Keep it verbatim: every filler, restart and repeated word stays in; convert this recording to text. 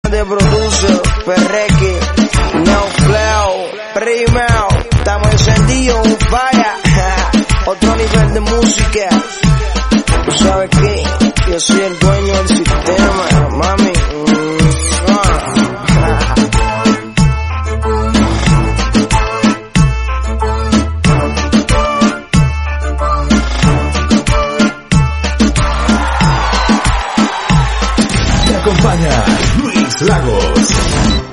de producer, Perreque, No Flow, Primao, estamos encendidos, un falla, otro nivel de música. ¿Tú sabes qué? Yo soy el dueño del sistema, mami. Mm, ah. Te acompaña Luis Lagos.